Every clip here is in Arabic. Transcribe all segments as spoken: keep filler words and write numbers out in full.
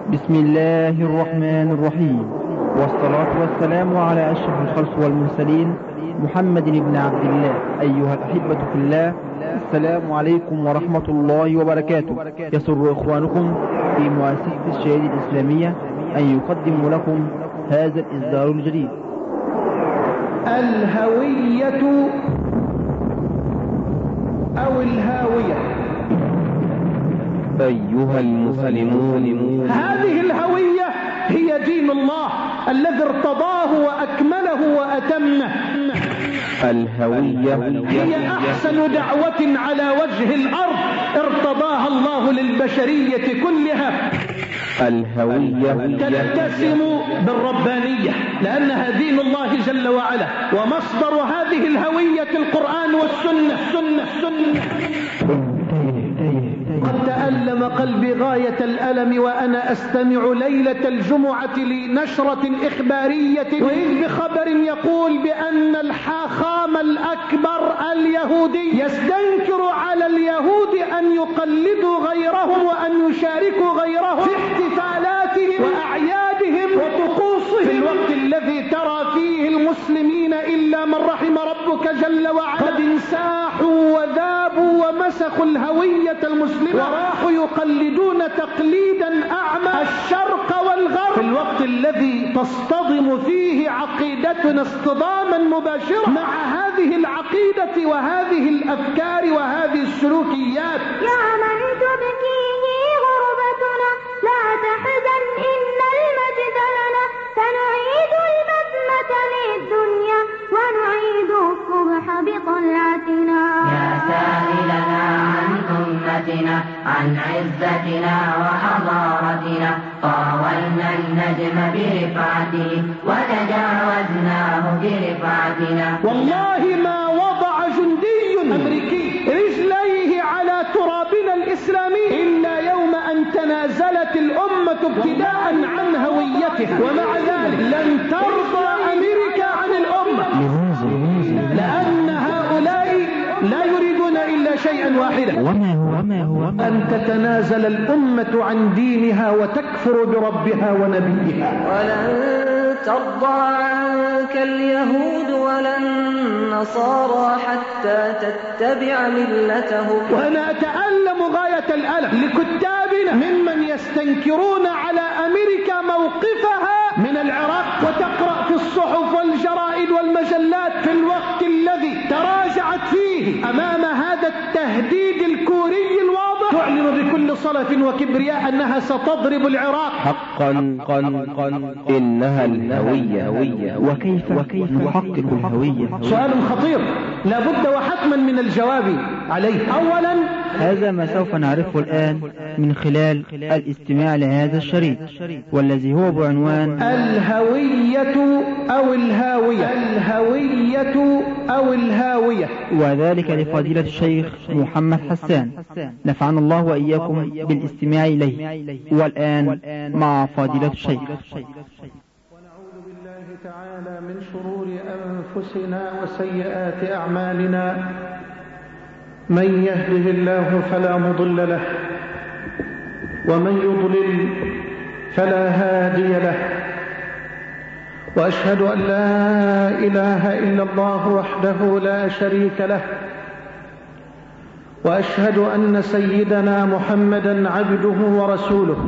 بسم الله الرحمن الرحيم، والصلاة والسلام على أشرف الخلق والمرسلين محمد بن عبد الله. أيها الأحبة في الله، السلام عليكم ورحمة الله وبركاته. يسر إخوانكم في مؤسسة الشهيد الإسلامية أن يقدموا لكم هذا الإصدار الجديد. الهوية أو الهاوية. أيها المسلمون، هذه الهوية هي دين الله الذي ارتضاه وأكمله وأتمه. الهوية هي أحسن دعوة على وجه الأرض ارتضاها الله للبشرية كلها. الهوية تتسم بالربانية لأنها دين الله جل وعلا، ومصدر هذه الهوية القرآن والسنة. سنة سنة قد تألم قلبي غاية الألم وأنا أستمع ليلة الجمعة لنشرة إخبارية، وإذ بخبر يقول بأن الحاخام الأكبر اليهودي يستنكر على اليهود أن يقلدوا غيرهم وأن يشاركوا غيرهم في احتفالاتهم وأعيادهم وطقوسهم، في الوقت الذي ترى فيه المسلمين إلا من رحم ربك جل وعلا قد انساحوا وذابوا ومسخوا الهوية المسلمة وراحوا يقلدون تقليدا أعمى الشرق والغرب، في الوقت الذي تصطدم فيه عقيدتنا اصطداما مباشرا مع هذه العقيدة وهذه الأفكار وهذه السلوكيات. يا من تبكيه غربتنا لا تحزن إن المجد لنا، سنعيد البسمة للدنيا ونعيد الصبح بطلعتنا. يا سائلنا عن أمتنا عن عزتنا وحضارتنا، طاولنا النجم برفعته وتجاوزناه برفعتنا. والله ما وضع جندي أمريكي رجليه على ترابنا الإسلامي إلا يوم أن تنازلت الأمة ابتداء عن هويتها، ومع ذلك لن ترضى أمريكا عن الأمة، لأن هؤلاء لا يريدون إلا شيئا واحدا، وما هو وما هو أن تتنازل الأمة عن دينها وتكفر بربها ونبيها. ولن ترضى عنك اليهود ولا النصارى حتى تتبع ملتهم. وأنا أتألم غاية الألم لكتابنا ممن يستنكرون على أمريكا موقفها من العراق، وتقرأ في الصحف والجرائد والمجلات في الوقت الذي تراجعت فيه أمام هذا التهديد الكوري الواضح تعلن بكل صلف وكبرياء أنها ستضرب العراق. حقا قا إنها الهوية، وكيف وكيف نحقق الهوية؟ سؤال خطير لا بد وحتما من الجواب عليه. أولا، هذا ما سوف نعرفه الآن من خلال الاستماع لهذا الشريط، والذي هو بعنوان الهوية أو الهاوية. الهوية أو الهاوية، وذلك لفضيلة الشيخ محمد حسان، نفعنا الله وإياكم بالاستماع إليه. والآن مع فضيلة الشيخ. ونعوذ بالله تعالى من شرور أنفسنا وسيئات أعمالنا، من يهده الله فلا مضل له ومن يضلل فلا هادي له، وأشهد أن لا إله إلا الله وحده لا شريك له، وأشهد أن سيدنا محمدا عبده ورسوله.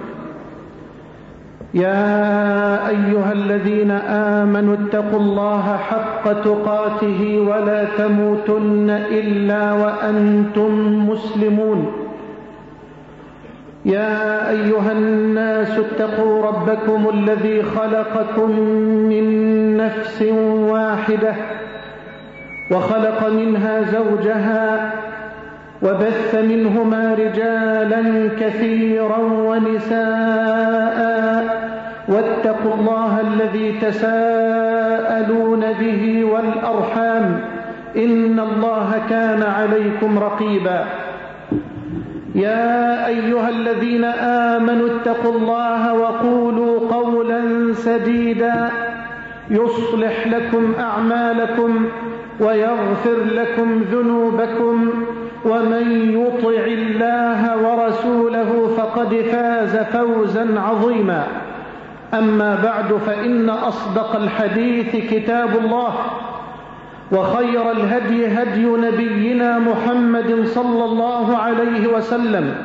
يا أيها الذين آمنوا اتقوا الله حق تقاته ولا تموتن إلا وأنتم مسلمون. يا أيها الناس اتقوا ربكم الذي خلقكم من نفس واحدة وخلق منها زوجها وبث منهما رجالا كثيرا ونساء، واتقوا الله الذي تساءلون به والأرحام إن الله كان عليكم رقيبا. يا أيها الذين آمنوا اتقوا الله وقولوا قولا سديدا يصلح لكم أعمالكم ويغفر لكم ذنوبكم، ومن يطع الله ورسوله فقد فقد فاز فوزا عظيما. أما بعد، فإن أصدق الحديث كتاب الله، وخير الهدي هدي نبينا محمد صلى الله عليه وسلم،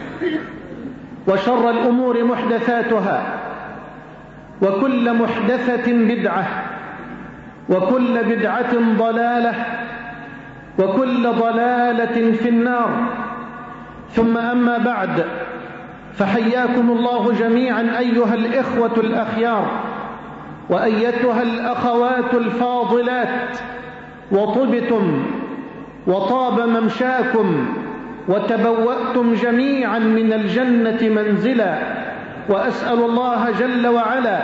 وشر الأمور محدثاتها، وكل محدثة بدعة، وكل بدعة ضلالة، وكل ضلالة في النار. ثم أما بعد، فحياكم الله جميعا أيها الإخوة الأخيار، وأيتها الأخوات الفاضلات، وطبتم وطاب ممشاكم وتبوأتم جميعا من الجنة منزلا. وأسأل الله جل وعلا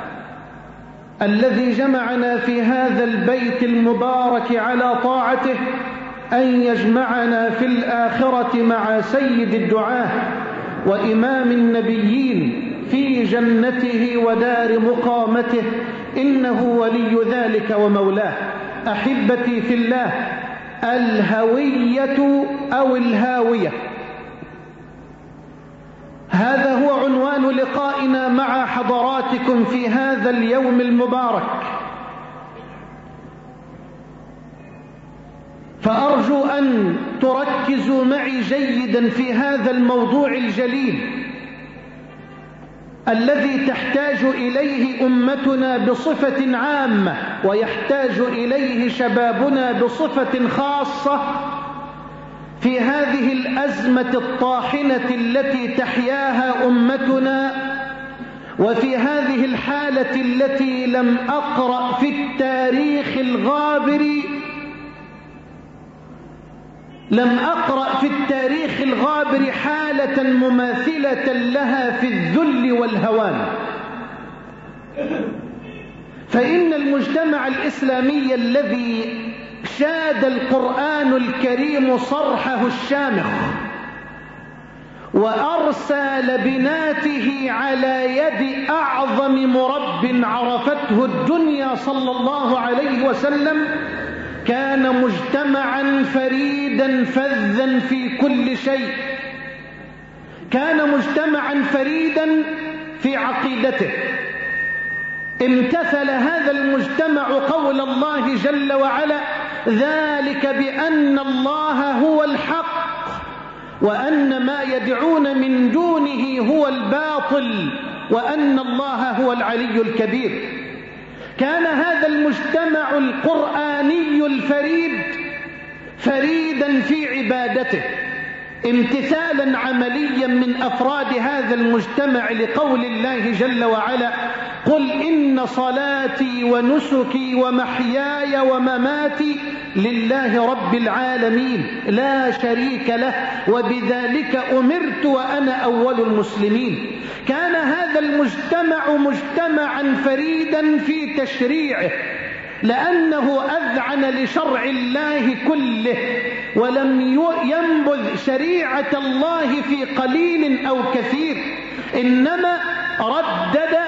الذي جمعنا في هذا البيت المبارك على طاعته أن يجمعنا في الآخرة مع سيد الدعاة وإمام النبيين في جنته ودار مقامته، إنه ولي ذلك ومولاه. أحبتي في الله، الهوية أو الهاوية، هذا هو عنوان لقائنا مع حضراتكم في هذا اليوم المبارك. فأرجو أن تركزوا معي جيدا في هذا الموضوع الجليل الذي تحتاج إليه أمتنا بصفة عامة، ويحتاج إليه شبابنا بصفة خاصة في هذه الأزمة الطاحنة التي تحياها أمتنا، وفي هذه الحالة التي لم أقرأ في التاريخ الغابر لم أقرأ في التاريخ الغابر حالة مماثلة لها في الذل والهوان. فإن المجتمع الإسلامي الذي شاد القرآن الكريم صرحه الشامخ وأرسى لبناته على يد أعظم مرب عرفته الدنيا صلى الله عليه وسلم، كان مجتمعا فريدا فذا في كل شيء. كان مجتمعا فريدا في عقيدته. امتثل هذا المجتمع قول الله جل وعلا: ذلك بأن الله هو الحق وأن ما يدعون من دونه هو الباطل وأن الله هو العلي الكبير. كان هذا المجتمع القرآني الفريد فريدا في عبادته، امتثالا عمليا من أفراد هذا المجتمع لقول الله جل وعلا: قل إن صلاتي ونسكي ومحياي ومماتي لله رب العالمين لا شريك له وبذلك أمرت وأنا أول المسلمين. كان هذا المجتمع مجتمعا فريدا في تشريعه، لأنه أذعن لشرع الله كله، ولم ينبذ شريعة الله في قليل أو كثير، إنما ردد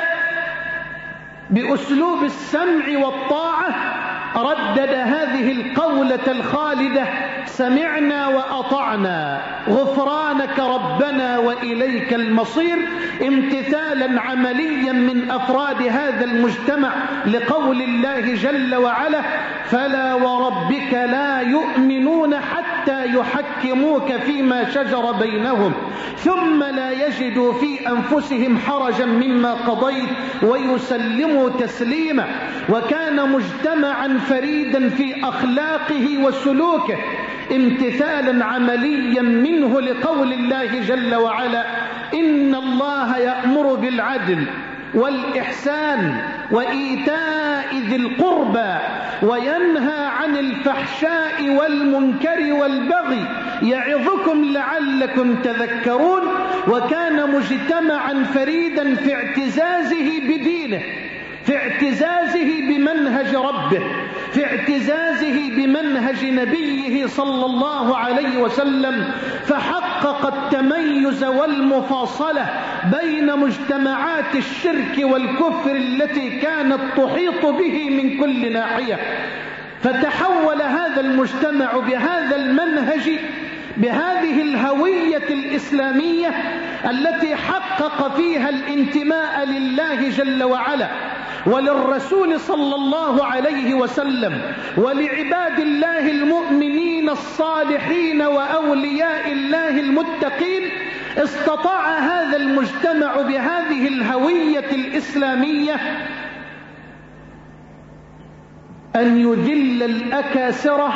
بأسلوب السمع والطاعة، ردد هذه القولة الخالدة: سمعنا وأطعنا غفرانك ربنا وإليك المصير، امتثالا عمليا من أفراد هذا المجتمع لقول الله جل وعلا: فلا وربك لا يؤمنون حتى يحكموك فيما شجر بينهم ثم لا يجدوا في أنفسهم حرجا مما قضيت ويسلموا تسليما. وكان مجتمعا فريدا في أخلاقه وسلوكه، امتثالا عمليا منه لقول الله جل وعلا: إن الله يأمر بالعدل والإحسان وإيتاء ذي القربى وينهى عن الفحشاء والمنكر والبغي يعظكم لعلكم تذكرون. وكان مجتمعا فريدا في اعتزازه بدينه، في اعتزازه بمنهج ربه، في اعتزازه بمنهج نبيه صلى الله عليه وسلم، فحقق التميز والمفاصلة بين مجتمعات الشرك والكفر التي كانت تحيط به من كل ناحية. فتحول هذا المجتمع بهذا المنهج بهذه الهوية الإسلامية التي حقق فيها الانتماء لله جل وعلا وللرسول صلى الله عليه وسلم ولعباد الله المؤمنين الصالحين وأولياء الله المتقين، استطاع هذا المجتمع بهذه الهوية الإسلامية أن يذل الأكاسرة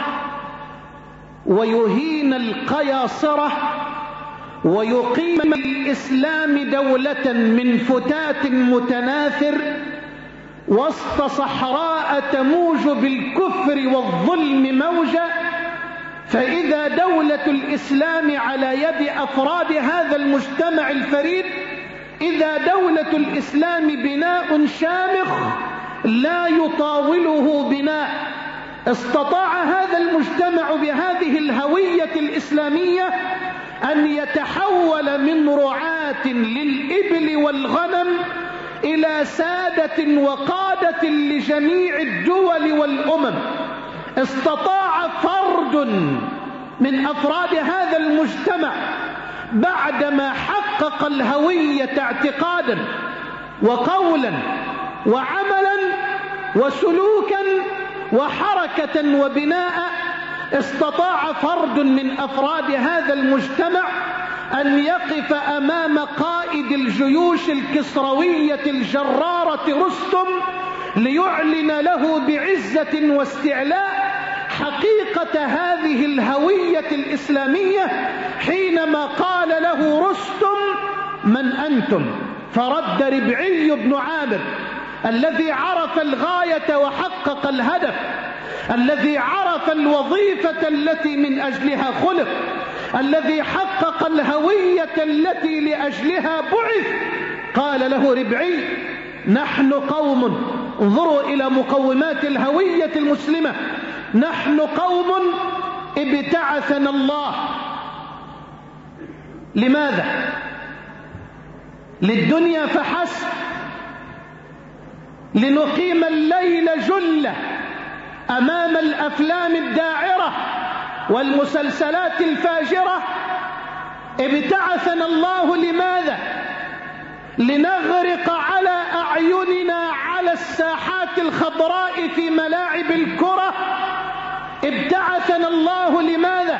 ويهين القياصرة ويقيم الإسلام دولة من فتات متناثر وسط صحراء تموج بالكفر والظلم موجا. فإذا دولة الإسلام على يد أفراد هذا المجتمع الفريد، إذا دولة الإسلام بناء شامخ لا يطاوله بناء، استطاع هذا المجتمع بهذه الهوية الإسلامية أن يتحول من رعاة للإبل والغنم إلى سادة وقادة لجميع الدول والأمم. استطاع فرد من أفراد هذا المجتمع بعدما حقق الهوية اعتقادا وقولا وعملا وسلوكا وحركة وبناء، استطاع فرد من أفراد هذا المجتمع أن يقف أمام قائد الجيوش الكسروية الجرارة رستم ليعلن له بعزة واستعلاء حقيقة هذه الهوية الإسلامية، حينما قال له رستم: من أنتم؟ فرد ربعي بن عامر الذي عرف الغاية وحقق الهدف، الذي عرف الوظيفة التي من أجلها خلق، الذي حقق الهوية التي لأجلها بعث. قال له ربعي: نحن قوم، انظروا إلى مقومات الهوية المسلمة، نحن قوم ابتعثنا الله. لماذا؟ للدنيا فحسب، لنقيم الليل جلة أمام الأفلام الداعرة والمسلسلات الفاجرة. ابتعثنا الله لماذا؟ لنغرق على أعيننا على الساحات الخضراء في ملاعب الكرة. ابتعثنا الله لماذا؟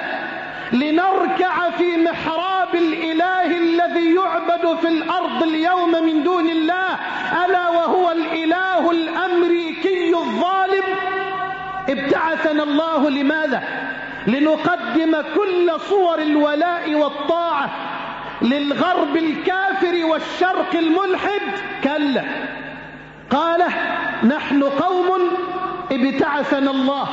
لنركع في محراب الإله الذي يعبد في الأرض اليوم من دون الله، ألا وهو الإله الأمريكي الظالم. ابتعثنا الله لماذا؟ لنقدم كل صور الولاء والطاعة للغرب الكافر والشرق الملحد؟ كلا. قال: نحن قوم ابتعثنا الله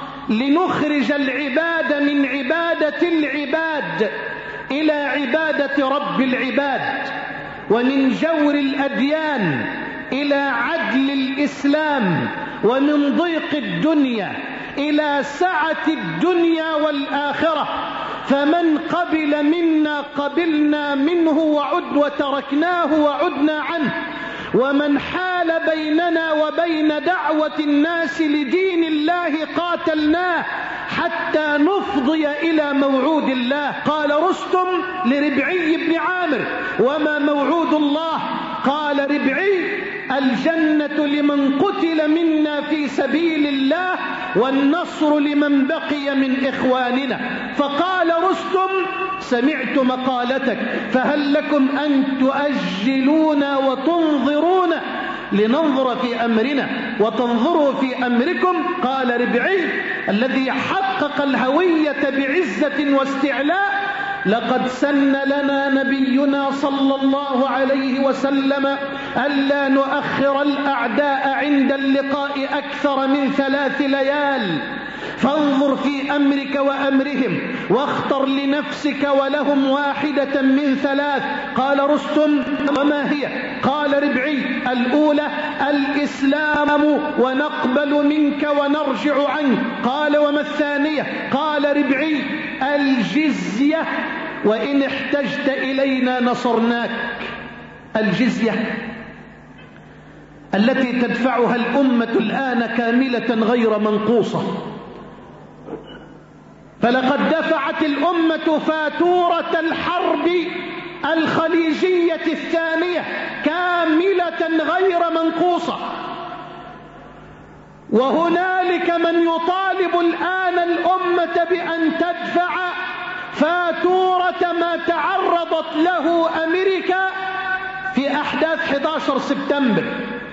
لنخرج العباد من عبادة العباد إلى عبادة رب العباد، ومن جور الأديان إلى عدل الإسلام، ومن ضيق الدنيا إلى سعة الدنيا والآخرة. فمن قبل منا قبلنا منه وعد وتركناه وعدنا عنه، ومن حال بيننا وبين دعوة الناس لدين الله قاتلناه حتى نفضي إلى موعود الله. قال رستم لربعي بن عامر: وما موعود الله؟ قال ربعي: الجنة لمن قتل منا في سبيل الله، والنصر لمن بقي من إخواننا. فقال رستم: سمعت مقالتك، فهل لكم أن تؤجلون وتنظرون لننظر في أمرنا وتنظروا في أمركم؟ قال ربعي الذي حقق الهوية بعزة واستعلاء: لقد سن لنا نبينا صلى الله عليه وسلم ألا نؤخر الأعداء عند اللقاء أكثر من ثلاث ليال، فانظر في أمرك وأمرهم واختر لنفسك ولهم واحدة من ثلاث. قال رستم: وما هي؟ قال ربعي: الأولى الإسلام ونقبل منك ونرجع عنك. قال: وما الثانية؟ قال ربعي: الجزية، وإن احتجت إلينا نصرناك. الجزية التي تدفعها الأمة الآن كاملة غير منقوصة، فلقد دفعت الأمة فاتورة الحرب الخليجية الثانية كاملة غير منقوصة، وهنالك من يطالب الآن الأمة بأن تدفع فاتورة ما تعرضت له أمريكا في أحداث أحد عشر سبتمبر.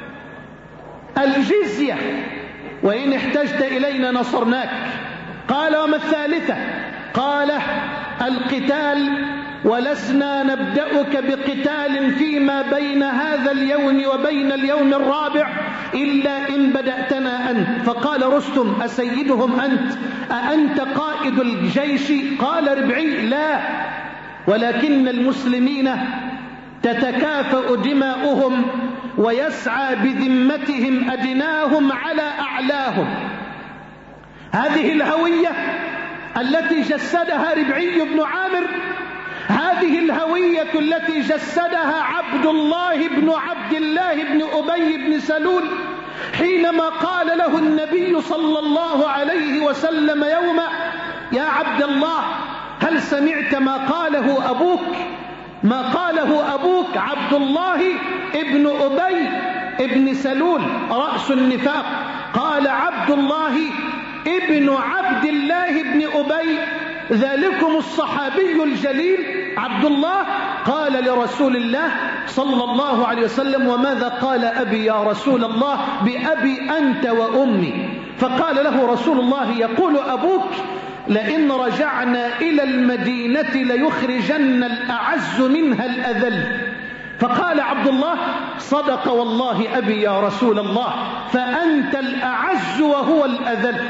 الجزية، وإن احتجت إلينا نصرناك. قال: وما الثالثة؟ قال: القتال، ولسنا نبدأك بقتال فيما بين هذا اليوم وبين اليوم الرابع إلا إن بدأتنا أنت. فقال رستم: أسيدهم أنت؟ أأنت قائد الجيش؟ قال ربعي: لا، ولكن المسلمين تتكافأ دماؤهم ويسعى بذمتهم أدناهم على أعلاهم. هذه الهوية التي جسدها ربعي بن عامر، هذه الهوية التي جسدها عبد الله بن عبد الله بن أبي بن سلول حينما قال له النبي صلى الله عليه وسلم يوما: يا عبد الله، هل سمعت ما قاله أبوك؟ ما قاله أبوك عبد الله ابن أبي ابن سلول رأس النفاق. قال عبد الله ابن عبد الله بن أبي، ذلكم الصحابي الجليل عبد الله، قال لرسول الله صلى الله عليه وسلم: وماذا قال أبي يا رسول الله؟ بأبي أنت وأمي. فقال له رسول الله: يقول أبوك: لئن رجعنا إلى المدينة ليخرجن الأعز منها الأذل. فقال عبد الله: صدق والله أبي يا رسول الله، فأنت الأعز وهو الأذل،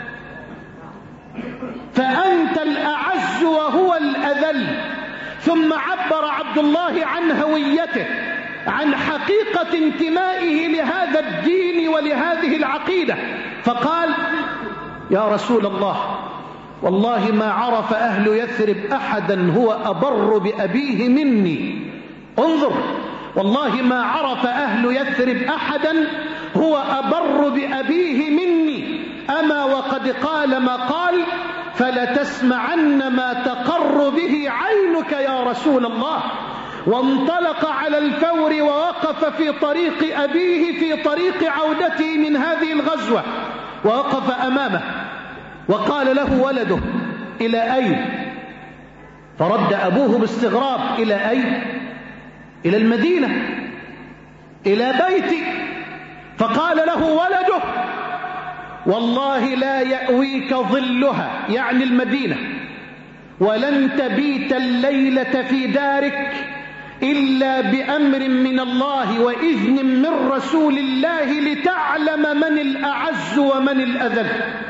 فأنت الأعز وهو الأذل. ثم عبر عبد الله عن هويته، عن حقيقة انتمائه لهذا الدين ولهذه العقيدة، فقال: يا رسول الله، والله ما عرف أهل يثرب أحدا هو أبر بأبيه مني. انظر، والله ما عرف أهل يثرب أحدا هو أبر بأبيه مني. أما وقد قال ما قال: فلتسمعن ما تقر به عينك يا رسول الله. وانطلق على الفور ووقف في طريق أبيه في طريق عودته من هذه الغزوة، ووقف أمامه وقال له ولده: إلى أين؟ فرد أبوه باستغراب: إلى أين؟ إلى المدينة، إلى بيتي. فقال له ولده: والله لا يأويك ظلها، يعني المدينة، ولن تبيت الليلة في دارك إلا بأمر من الله وإذن من رسول الله لتعلم من الأعز ومن الأذل.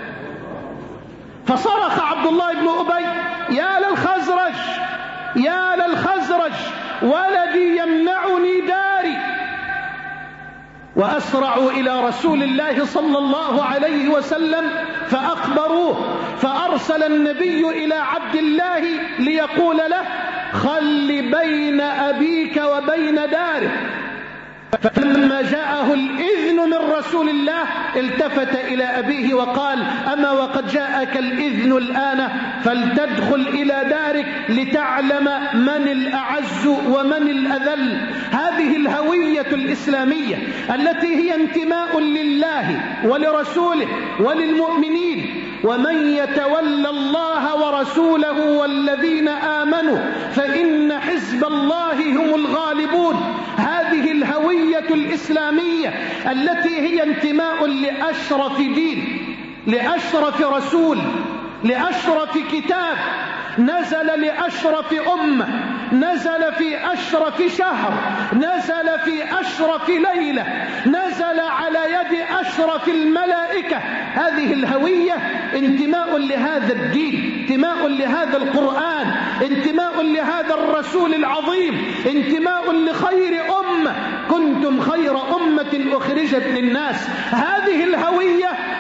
فصرخ عبد الله بن أبي: يا للخزرج، يا للخزرج، ولدي يمنعني داري. وأسرعوا إلى رسول الله صلى الله عليه وسلم فأخبروه، فأرسل النبي إلى عبد الله ليقول له: خل بين أبيك وبين داره. فلما جاءه الإذن من رسول الله التفت إلى أبيه وقال: أما وقد جاءك الإذن الآن فلتدخل إلى دارك لتعلم من الأعز ومن الأذل. هذه الهوية الإسلامية التي هي انتماء لله ولرسوله وللمؤمنين. ومن يتولى الله ورسوله والذين آمنوا فإن حزب الله هم الغالبون. هذه الهوية الإسلامية التي هي انتماء لأشرف دين، لأشرف رسول، لأشرف كتاب، نزل لأشرف أمة، نزل في أشرف شهر، نزل في أشرف ليلة، نزل على يد أشرف الملائكة. هذه الهوية انتماء لهذا الدين، انتماء لهذا القرآن، انتماء لهذا الرسول العظيم، انتماء لخير أمة، كنتم خير أمة أخرجت للناس. هذه الهوية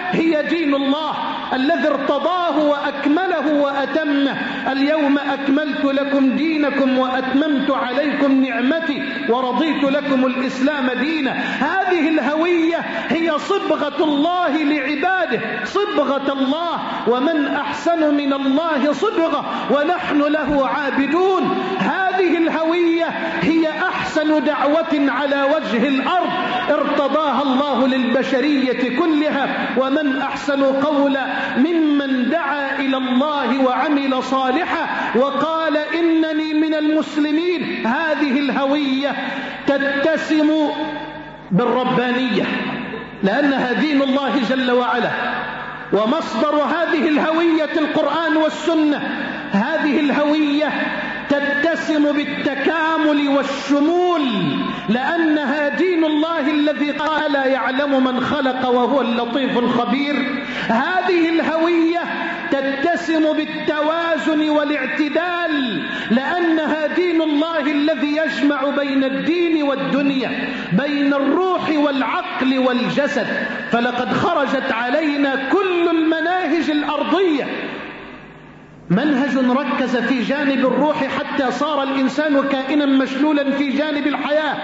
هي دين الله الذي ارتضاه وأكمله وأتمه. اليوم أكملت لكم دينكم وأتممت عليكم نعمتي ورضيت لكم الإسلام دينا. هذه الهوية هي صبغة الله لعباده، صبغة الله، ومن أحسن من الله صبغة ونحن له عابدون. هذه الهوية هي أحسن دعوة على وجه الأرض ارتضاها الله للبشرية كلها، ومن أحسن قولا ممن دعا إلى الله وعمل صالحا وقال إنني من المسلمين. هذه الهوية تتسم بالربانية لأنها دين الله جل وعلا، ومصدر هذه الهوية القرآن والسنة. هذه الهوية تتسم بالتكامل والشمول لأنها دين الله الذي قال لا يعلم من خلق وهو اللطيف الخبير. هذه الهوية تتسم بالتوازن والاعتدال لأنها دين الله الذي يجمع بين الدين والدنيا، بين الروح والعقل والجسد. فلقد خرجت علينا كل المناهج الأرضية. منهج ركز في جانب الروح حتى صار الإنسان كائنا مشلولا في جانب الحياة،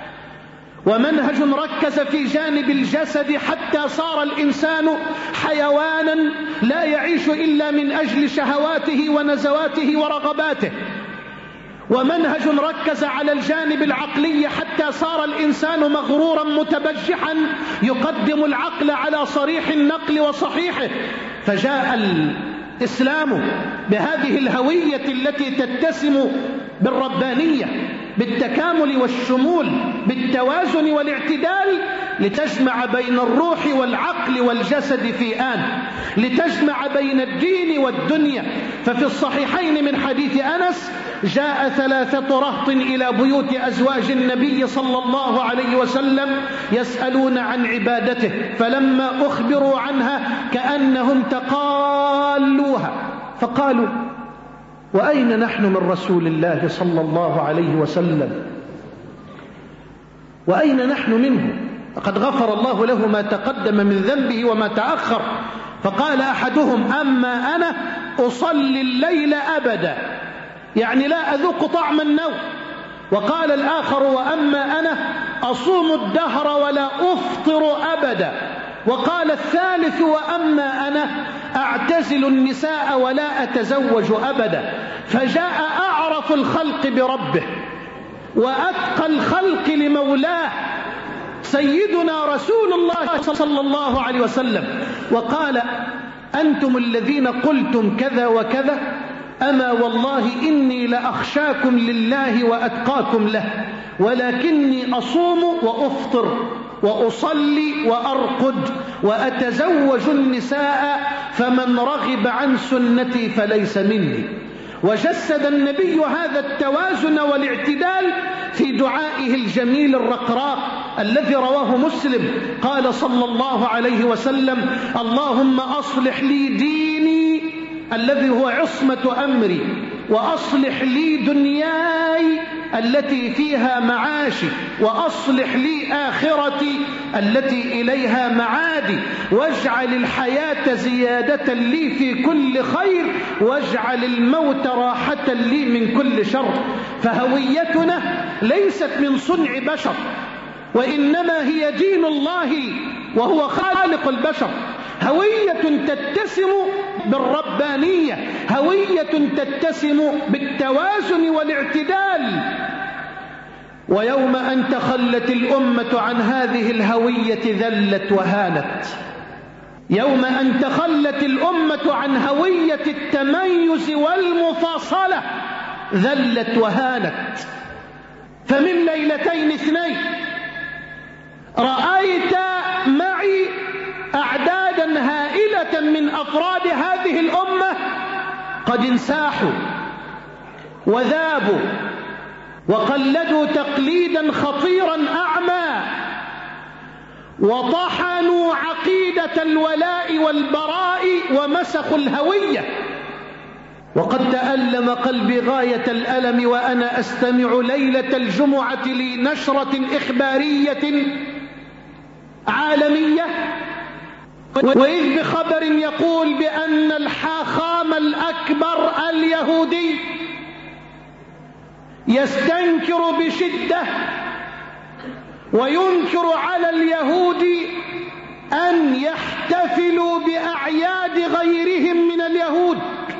ومنهج ركز في جانب الجسد حتى صار الإنسان حيوانا لا يعيش إلا من أجل شهواته ونزواته ورغباته، ومنهج ركز على الجانب العقلي حتى صار الإنسان مغرورا متبجحا يقدم العقل على صريح النقل وصحيحه. فجاء الإسلام بهذه الهوية التي تتسم بالربانية، بالتكامل والشمول، بالتوازن والاعتدال، لتجمع بين الروح والعقل والجسد في آن، لتجمع بين الدين والدنيا. ففي الصحيحين من حديث أنس جاء ثلاثة رهط إلى بيوت أزواج النبي صلى الله عليه وسلم يسألون عن عبادته، فلما أخبروا عنها كأنهم تقالوها فقالوا وأين نحن من رسول الله صلى الله عليه وسلم، وأين نحن منه؟ فقد غفر الله له ما تقدم من ذنبه وما تأخر. فقال أحدهم أما أنا أصلي الليل أبدا، يعني لا أذوق طعم النوم. وقال الآخر وأما أنا أصوم الدهر ولا أفطر أبدا. وقال الثالث وأما أنا أعتزل النساء ولا أتزوج أبدا. فجاء أعرف الخلق بربه وأتقى الخلق لمولاه سيدنا رسول الله صلى الله عليه وسلم وقال أنتم الذين قلتم كذا وكذا، أما والله إني لأخشاكم لله وأتقاكم له، ولكني أصوم وأفطر وأصلي وأرقد وأتزوج النساء، فمن رغب عن سنتي فليس مني. وجسد النبي هذا التوازن والاعتدال في دعائه الجميل الرقراق الذي رواه مسلم. قال صلى الله عليه وسلم اللهم أصلح لي ديني الذي هو عصمة أمري، وأصلح لي دنياي التي فيها معاشي، وأصلح لي آخرتي التي إليها معادي، واجعل الحياة زيادة لي في كل خير، واجعل الموت راحة لي من كل شر. فهويتنا ليست من صنع بشر، وإنما هي دين الله وهو خالق البشر. هوية تتسم بالربانية، هوية تتسم بالتوازن والاعتدال. ويوم أن تخلت الأمة عن هذه الهوية ذلت وهانت. يوم أن تخلت الأمة عن هوية التميز والمفاصلة ذلت وهانت. فمن ليلتين اثنين رأيت معي أعدادا هائلة من أفراد هذه الأمة قد انساحوا وذابوا وقلدوا تقليدا خطيرا أعمى، وطحنوا عقيدة الولاء والبراء ومسخوا الهوية. وقد تألم قلبي غاية الألم وأنا أستمع ليلة الجمعة لنشرة إخبارية عالمية وإذ بخبر يقول بأن الحاخام الأكبر اليهودي يستنكر بشدة وينكر على اليهود أن يحتفلوا بأعياد غيرهم من اليهود،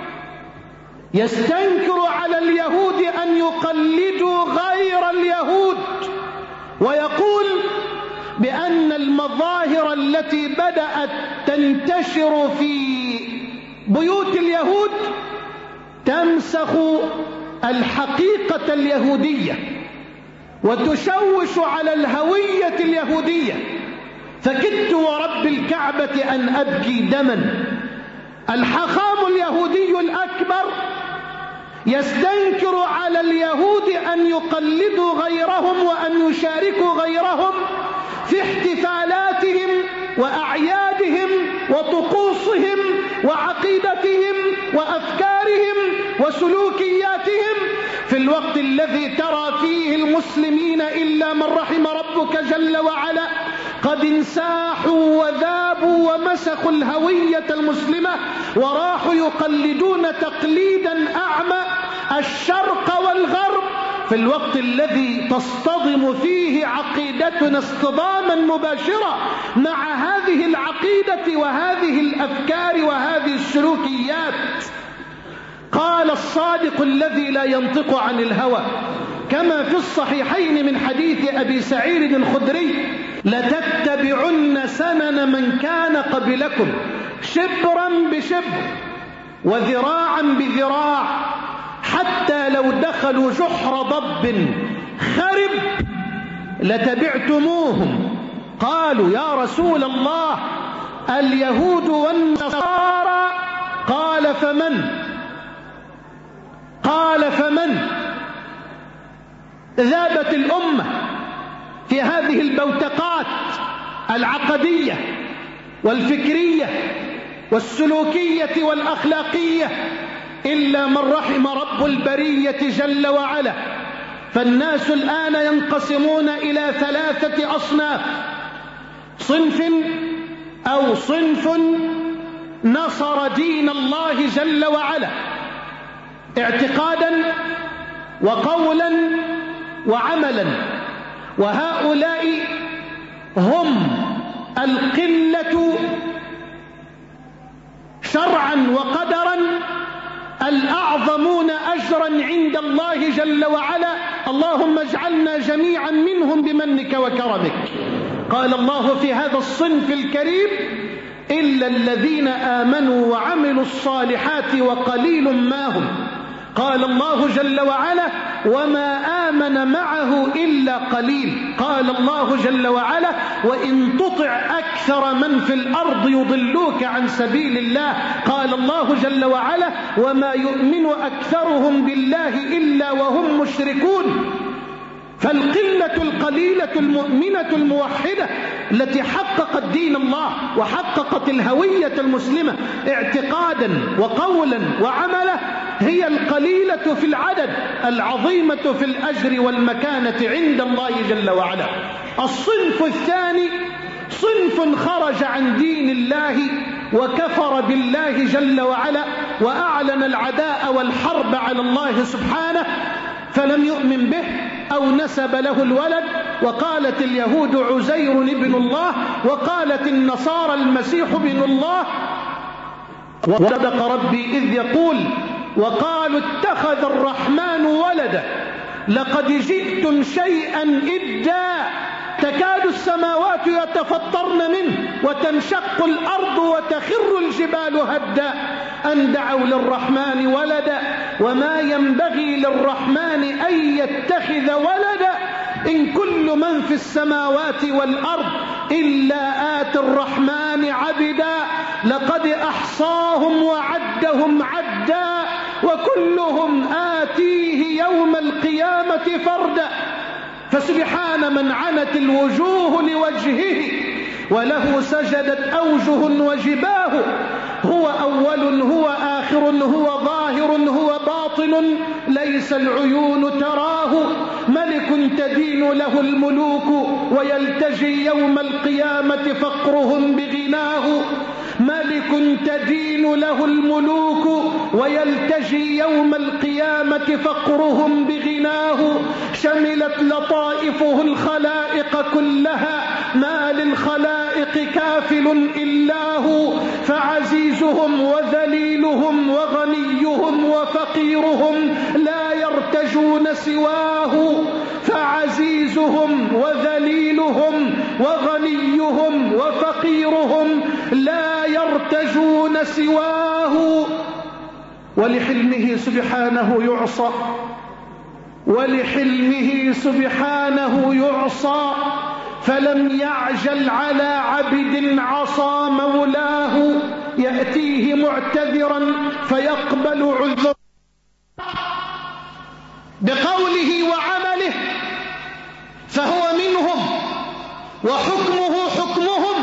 يستنكر على اليهود أن يقلدوا غير اليهود، ويقول بأن المظاهر التي بدأت تنتشر في بيوت اليهود تمسخ الحقيقة اليهودية وتشوش على الهوية اليهودية. فكدت ورب الكعبة أن أبكي دما. الحاخام اليهودي الأكبر يستنكر على اليهود أن يقلدوا غيرهم وأن يشاركوا غيرهم في احتفالاتهم وأعيادهم وطقوسهم وعقيدتهم وأفكارهم وسلوكياتهم، في الوقت الذي ترى فيه المسلمين إلا من رحم ربك جل وعلا قد انساحوا وذابوا ومسخوا الهوية المسلمة وراحوا يقلدون تقليدا أعمى الشرق والغرب، في الوقت الذي تصطدم فيه عقيدتنا اصطداما مباشرا مع هذه العقيدة وهذه الأفكار وهذه السلوكيات. قال الصادق الذي لا ينطق عن الهوى كما في الصحيحين من حديث أبي سعيد الخدري: لتتبعن سنن من كان قبلكم شبرا بشبر وذراعا بذراع حتى لو دخلوا جحر ضب خرب لتبعتموهم. قالوا يا رسول الله اليهود والنصارى؟ قال فمن؟ قال فمن؟ ذابت الأمة في هذه البوتقات العقدية والفكرية والسلوكية والأخلاقية إلا من رحم رب البرية جل وعلا. فالناس الآن ينقسمون إلى ثلاثة أصناف: صنف أو صنف نصر دين الله جل وعلا اعتقادا وقولا وعملا، وهؤلاء هم القلة شرعا وقدرا الأعظمون أجرا عند الله جل وعلا. اللهم اجعلنا جميعا منهم بمنك وكرمك. قال الله في هذا الصنف الكريم: إلا الذين آمنوا وعملوا الصالحات وقليل ما هم. قال الله جل وعلا: وما آمن معه إلا قليل. قال الله جل وعلا: وإن تطع أكثر من في الأرض يضلوك عن سبيل الله. قال الله جل وعلا: وما يؤمن أكثرهم بالله إلا وهم مشركون. فالقلة القليلة المؤمنة الموحدة التي حققت دين الله وحققت الهوية المسلمة اعتقادا وقولا وعملا هي القليلة في العدد العظيمة في الأجر والمكانة عند الله جل وعلا. الصنف الثاني صنف خرج عن دين الله وكفر بالله جل وعلا وأعلن العداء والحرب على الله سبحانه، فلم يؤمن به أو نسب له الولد. وقالت اليهود عزير ابن الله، وقالت النصارى المسيح ابن الله. وصدق ربي إذ يقول: وقالوا اتخذ الرحمن ولدا لقد جئتم شيئا إدا تكاد السماوات يتفطرن منه وتنشق الأرض وتخر الجبال هدا أن دعوا للرحمن ولدا وما ينبغي للرحمن أن يتخذ ولدا إن كل من في السماوات والأرض إلا آتي الرحمن عبدا لقد أحصاهم وعدهم عدا وكلهم آتيه يوم القيامة فردا. فسبحان من عنت الوجوه لوجهه وله سجدت أوجه وجباه، هو أول هو آخر آخر هو ظاهر هو باطن ليس العيون تراه، ملك تدين له الملوك ويلتجي يوم القيامة فقرهم بغناه، ملك تدين له الملوك ويلتجي يوم القيامة فقرهم بغناه، شملت لطائفه الخلائق كلها ما للخلائق كافل إلا هو، فعزيزهم وذليلهم وغنيهم وفقيرهم لا يرتجون سواه، فعزيزهم وذليلهم وغنيهم وفقيرهم لا يرتجون سواه. ولحلمه سبحانه يعصى، ولحلمه سبحانه يعصى، فلم يعجل على عبد عصى مولاه، يأتيه معتذرا فيقبل عذره بقوله وعمله، فهو منهم وحكمه حكمهم.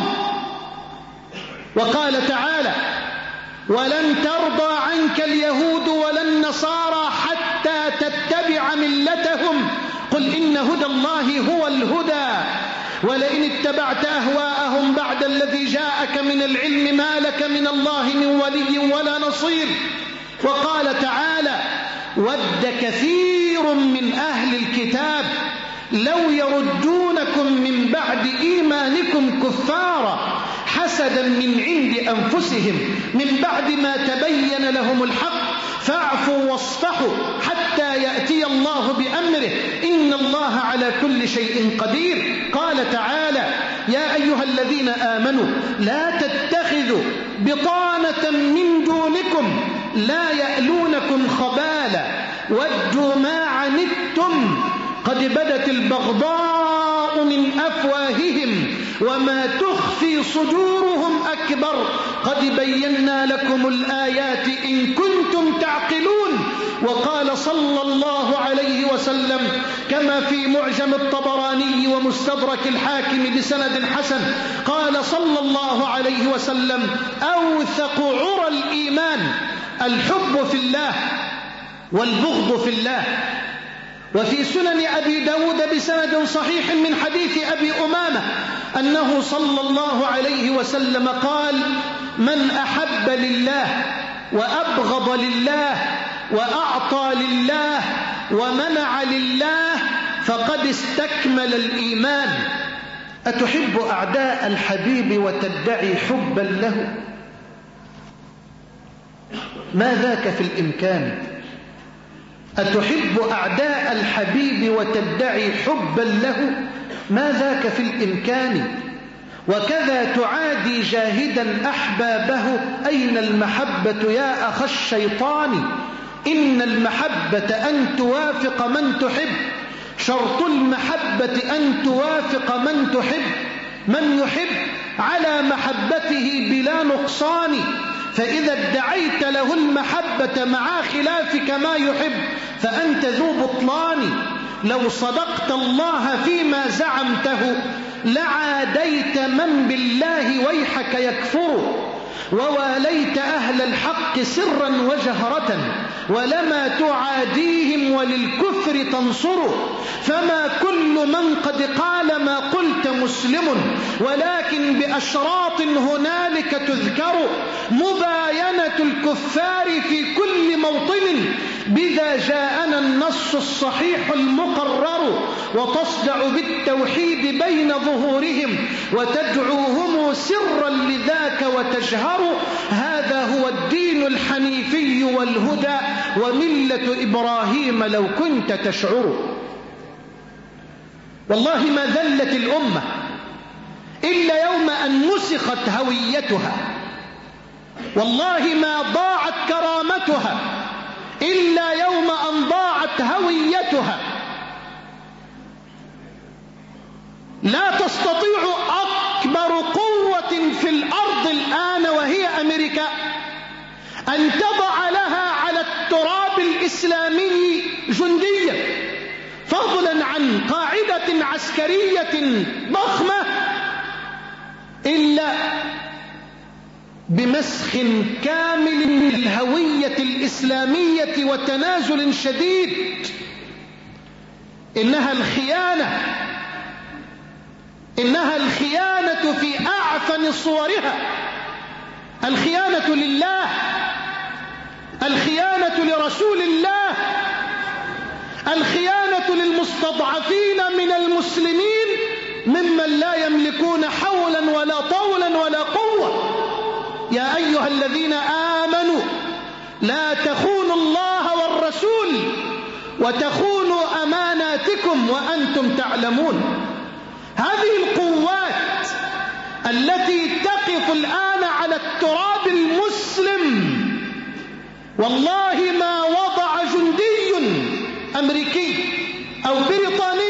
وقال تعالى: ولن ترضى عنك اليهود ولا النصارى حتى تتبع ملتهم، قل إن هدى الله هو الهدى، ولئن اتبعت أهواءهم بعد الذي جاءك من العلم ما لك من الله من ولي ولا نصير. وقال تعالى: ود كثير من أهل الكتاب لو يردونكم من بعد إيمانكم كفارا حسدا من عند أنفسهم من بعد ما تبين لهم الحق فاعفوا واصفحوا حتى يأتي الله بأمره إن الله على كل شيء قدير. قال تعالى: يا أيها الذين آمنوا لا تتخذوا بطانة من دونكم لا يألونكم خبالا ودوا ما عنتم قد بدت البغضاء من أفواههم وما تخفي صدورهم أكبر قد بينا لكم الآيات إن كنتم تعقلون. وقال صلى الله عليه وسلم كما في معجم الطبراني ومستدرك الحاكم بسند حسن، قال صلى الله عليه وسلم: أوثق عرى الإيمان الحب في الله والبغض في الله. وفي سنن أبي داود بسند صحيح من حديث أبي أمامة أنه صلى الله عليه وسلم قال: من أحب لله وأبغض لله وأعطى لله ومنع لله فقد استكمل الإيمان. أتحب أعداء الحبيب وتدعي حبا له؟ ما ذاك في الإمكان؟ أتحب أعداء الحبيب وتدعي حبا له؟ ما ذاك في الإمكان؟ وكذا تعادي جاهدا أحبابه أين المحبة يا أخ الشيطان؟ إن المحبة أن توافق من تحب، شرط المحبة أن توافق من تحب، من يحب على محبته بلا نقصان، فإذا ادعيت له المحبة مع خلافك ما يحب فأنت ذو بطلان. لو صدقت الله فيما زعمته لعاديت من بالله ويحك يكفر، وواليت أهل الحق سرا وجهرة ولما تعاديهم وللكفر تنصر. فما كل من قد قال ما قلت مسلم ولكن بأشراط هنالك تذكر، مباينة الكفار في كل موطن بذا جاءنا النص الصحيح المقرر، وتصدع بالتوحيد بين ظهورهم وتدعوهم سرا لذاك وتجهر. هذا هو الدين الحنيفي والهدى وملة إبراهيم لو كنت تشعر. والله ما ذلت الأمة إلا يوم أن نسخت هويتها، والله ما ضاعت كرامتها إلا يوم أن ضاعت هويتها. لا تستطيع أكبر قوة في الأرض الآن وهي أمريكا أن تضع لها على التراب الإسلامي جنديا، فضلا عن قاعدة عسكرية ضخمة، إلا بمسخ كامل للهوية الإسلامية وتنازل شديد. إنها الخيانة، إنها الخيانة في أعفن صورها، الخيانة لله، الخيانة لرسول الله، الخيانة للمستضعفين من المسلمين ممن لا يملكون حولا ولا طولا ولا قوة. يا أيها الذين آمنوا لا تخونوا الله والرسول وتخونوا أماناتكم وأنتم تعلمون. هذه القوات التي تقف الآن على التراب المسلم، والله ما وضع جندي أمريكي أو بريطاني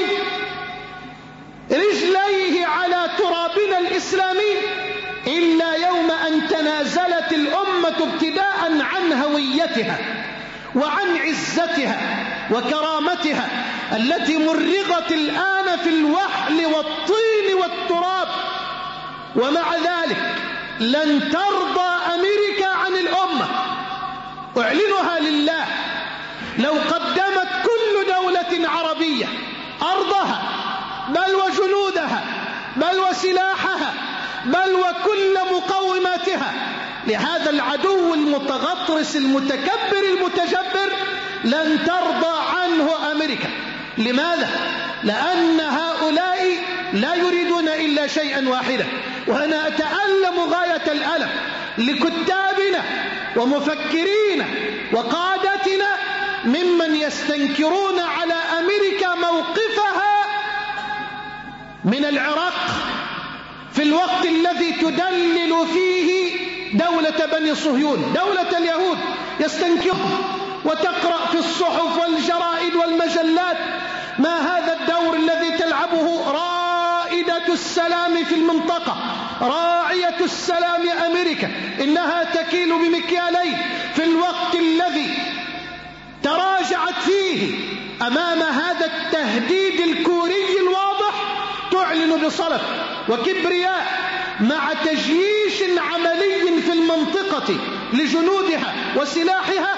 رجليه على ترابنا الإسلامي إلا يوم أن تنازلت الأمة ابتداء عن هويتها وعن عزتها وكرامتها التي مرغت الآن في الوحل والطين والتراب. ومع ذلك لن ترضى أمريكا عن الأمة، أعلنها لله. لو قدمت كل دولة عربية أرضها بل وجنودها بل وسلاحها بل وكل مقوماتها لهذا العدو المتغطرس المتكبر المتجبر، لن ترضى عنه أمريكا. لماذا؟ لأن هؤلاء لا يريدون إلا شيئا واحدا، وأنا أتألم غاية الألم لكتابنا ومفكرين وقادتنا ممن يستنكرون على أمريكا موقفها من العراق في الوقت الذي تدلل فيه دولة بني صهيون، دولة اليهود. يستنكرون وتقرأ في الصحف والجرائد والمجلات ما هذا الدور الذي تلعبه رائدة السلام في المنطقة، راعية السلام أمريكا، إنها تكيل بمكيالين في الوقت الذي تراجعت فيه أمام هذا التهديد الكوري الواضح، تعلن بصلف وكبرياء مع تجييش عملي في المنطقة لجنودها وسلاحها،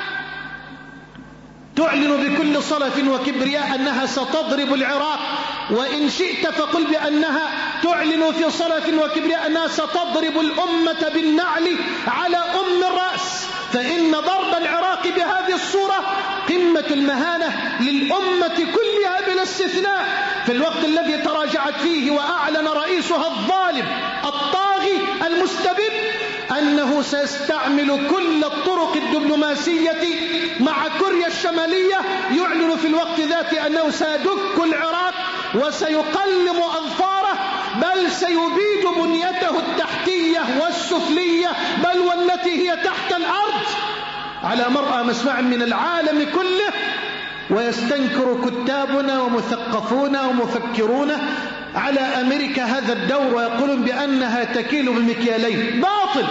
تعلن بكل صلف وكبرياء أنها ستضرب العراق، وإن شئت فقل بأنها تعلن في صلف وكبرياء أنها ستضرب الأمة بالنعل على أم الرأس. فإن ضرب العراق بهذه الصورة قمة المهانة للأمة كلها بلا استثناء، في الوقت الذي تراجعت فيه وأعلن رئيسها الظالم الطاغي المستبد أنه سيستعمل كل الطرق الدبلوماسية مع كوريا الشمالية، يعلن في الوقت ذاته أنه سيدك العراق وسيقلم أظفاره، بل سيبيد بنيته التحتية والسفلية بل والتي هي تحت الأرض على مرأى مسمع من العالم كله. ويستنكر كتابنا ومثقفون ومفكرون على أمريكا هذا الدور ويقولون بأنها تكيل بمكيالين. باطل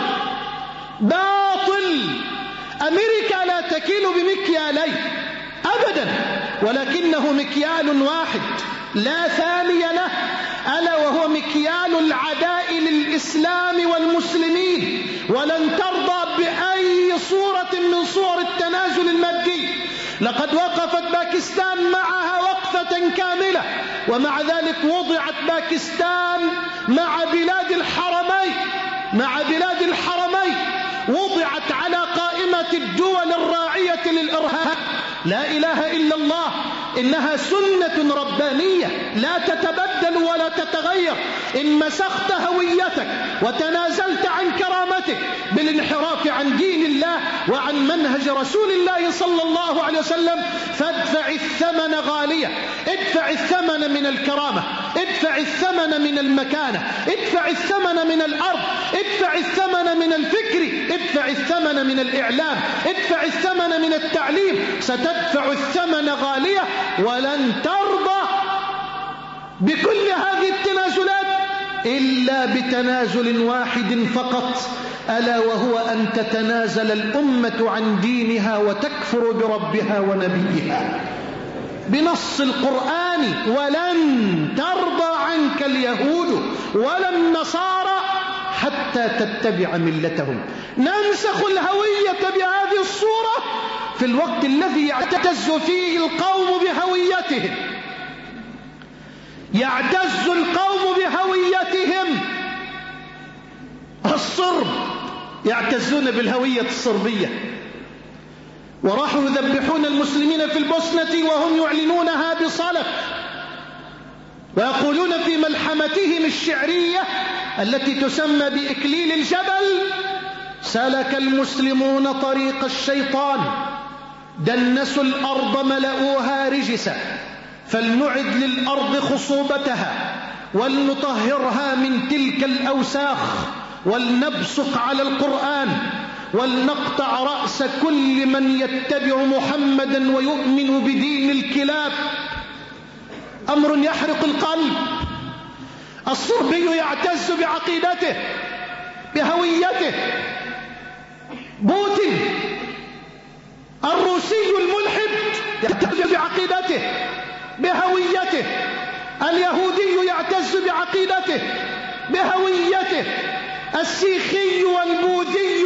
باطل، أمريكا لا تكيل بمكيالين أبدا، ولكنه مكيال واحد لا ثاني له، ألا وهو مكيال العداء للإسلام والمسلمين. ولن ترضى بأي صورة من صور التنازل المادي. لقد وقفت باكستان معها وقفة كاملة، ومع ذلك وضعت باكستان مع بلاد الحرمين مع بلاد الحرمين وضعت على قائمة الدول الراعية للإرهاب. لا إله إلا الله، إنها سنة ربانية لا تتبدل ولا تتغير. إن مسخت هويتك وتنازلت عن كرامتك بالانحراف عن دين الله وعن منهج رسول الله صلى الله عليه وسلم فادفع الثمن غالية. ادفع الثمن من الكرامة، ادفع الثمن من المكانة، ادفع الثمن من الأرض، ادفع الثمن من الفكر، ادفع الثمن من الإعلام، ادفع الثمن من التعليم. ستدفع الثمن غالية، ولن ترضى بكل هذه التنازلات إلا بتنازل واحد فقط، ألا وهو أن تتنازل الأمة عن دينها وتكفر بربها ونبيها بنص القرآن. ولن ترضى عنك اليهود ولا النصارى حتى تتبع ملتهم. ننسخ الهوية بهذه الصورة في الوقت الذي يعتز فيه القوم بهويتهم، يعتز القوم بهويتهم. الصرب يعتزون بالهوية الصربية، وراحوا يذبحون المسلمين في البوسنة وهم يعلنونها بصلف، ويقولون في ملحمتهم الشعرية التي تسمى بإكليل الجبل: سلك المسلمون طريق الشيطان، دنسوا الأرض ملؤوها رجسا، فلنعد للأرض خصوبتها ولنطهرها من تلك الأوساخ، ولنبصق على القرآن، ولنقطع رأس كل من يتبع محمدا ويؤمن بدين الكلاب. أمر يحرق القلب. الصربي يعتز بعقيدته بهويته. بوتين الروسي الملحد يعتز بعقيدته بهويته. اليهودي يعتز بعقيدته بهويته. السيخي والبوذي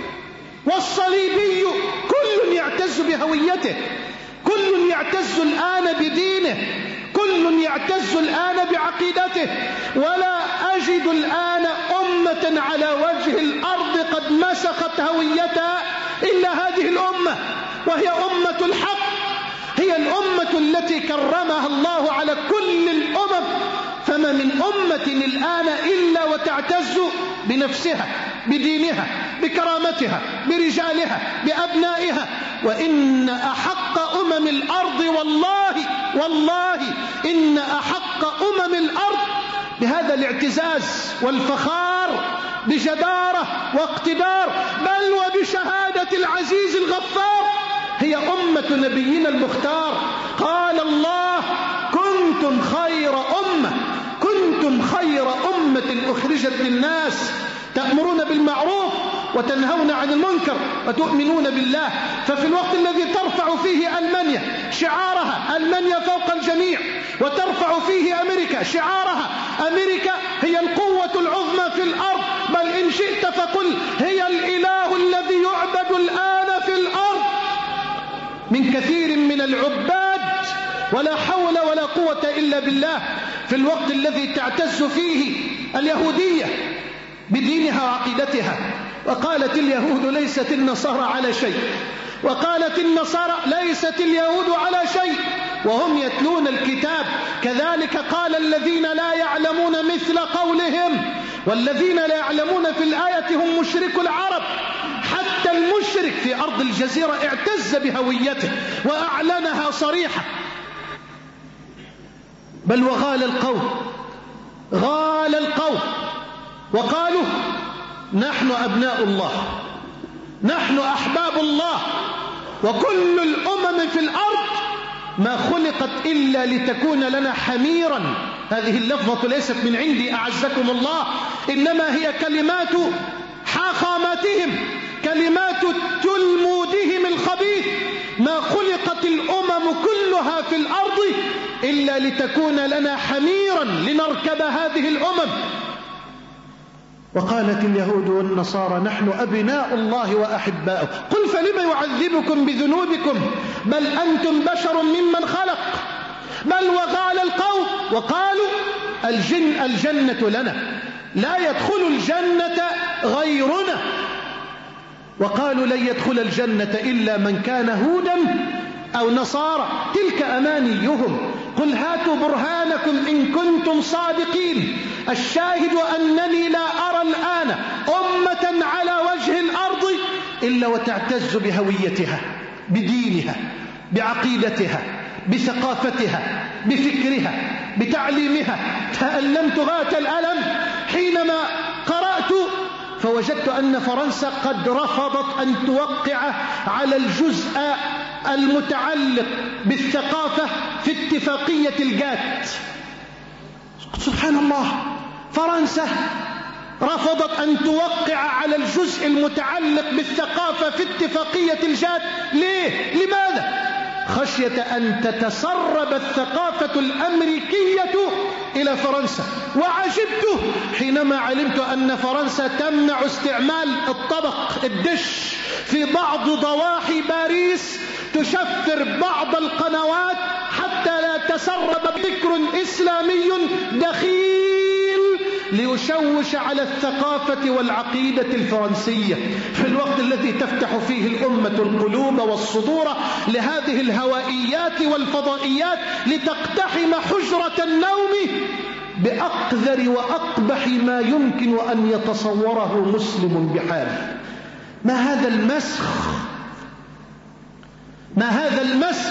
والصليبي كل يعتز بهويته، كل يعتز الآن بدينه، كل يعتز الآن بعقيدته. ولا أجد الآن أمة على وجه الأرض قد مسخت هويتها إلا هذه الأمة، وهي أمة الحق، هي الأمة التي كرمها الله على كل الأمم. فما من أمة الآن إلا وتعتز بنفسها، بدينها، بكرامتها، برجالها، بأبنائها. وإن أحق أمم الأرض والله والله إن أحق أمم الأرض بهذا الاعتزاز والفخار بجدارة واقتدار، بل وبشهادة العزيز الغفار، هي أمة نبينا المختار. قال الله: كنتم خير أمة كنتم خير أمة أخرجت للناس تأمرون بالمعروف وتنهون عن المنكر وتؤمنون بالله. ففي الوقت الذي ترفع فيه ألمانيا شعارها ألمانيا فوق الجميع، وترفع فيه أمريكا شعارها أمريكا هي القوة العظمى في الأرض، بل إن شئت فقل هي الإله الذي يعبد الآن في الأرض من كثير من العباد، ولا حول ولا قوة إلا بالله. في الوقت الذي تعتز فيه اليهودية بدينها وعقيدتها، وقالت اليهود ليست النصارى على شيء، وقالت النصارى ليست اليهود على شيء، وهم يتلون الكتاب. كذلك قال الذين لا يعلمون مثل قولهم، والذين لا يعلمون في الآية هم مشرك العرب. حتى المشرك في أرض الجزيرة اعتز بهويته وأعلنها صريحة. بل وغال القوم غال القوم وقالوا: نحن أبناء الله، نحن أحباب الله، وكل الأمم في الأرض ما خلقت إلا لتكون لنا حميرا. هذه اللفظة ليست من عندي أعزكم الله، إنما هي كلمات حاخاماتهم، كلمات تلمودهم الخبيث. ما خلقت الأمم كلها في الأرض إلا لتكون لنا حميرا لنركب هذه الأمم. وقالت اليهود والنصارى: نحن أبناء الله وأحباؤه. قل فلم يعذبكم بذنوبكم بل أنتم بشر ممن خلق. بل وقال القوم وقالوا: الجن الجنة لنا، لا يدخل الجنة غيرنا. وقالوا: لن يدخل الجنة إلا من كان هودا أو نصارى، تلك أمانيهم، قل هاتوا برهانكم إن كنتم صادقين. الشاهد أنني لا أرى الآن أمة على وجه الأرض إلا وتعتز بهويتها، بدينها، بعقيدتها، بثقافتها، بفكرها، بتعليمها. تألمت غاية الألم حينما قرأت فوجدت أن فرنسا قد رفضت أن توقع على الجزء المتعلق بالثقافة في اتفاقية الجات. سبحان الله، فرنسا رفضت أن توقع على الجزء المتعلق بالثقافة في اتفاقية الجات. ليه؟ لماذا؟ خشية أن تتسرب الثقافة الأمريكية إلى فرنسا، وعجبت حينما علمت أن فرنسا تمنع استعمال الطبق الدش في بعض ضواحي باريس، تشفر بعض القنوات حتى لا تسرب فكر إسلامي دخيل ليشوش على الثقافة والعقيدة الفرنسية، في الوقت الذي تفتح فيه الأمة القلوب والصدور لهذه الهوائيات والفضائيات لتقتحم حجرة النوم بأقذر وأقبح ما يمكن أن يتصوره مسلم بحال. ما هذا المسخ، ما هذا المسخ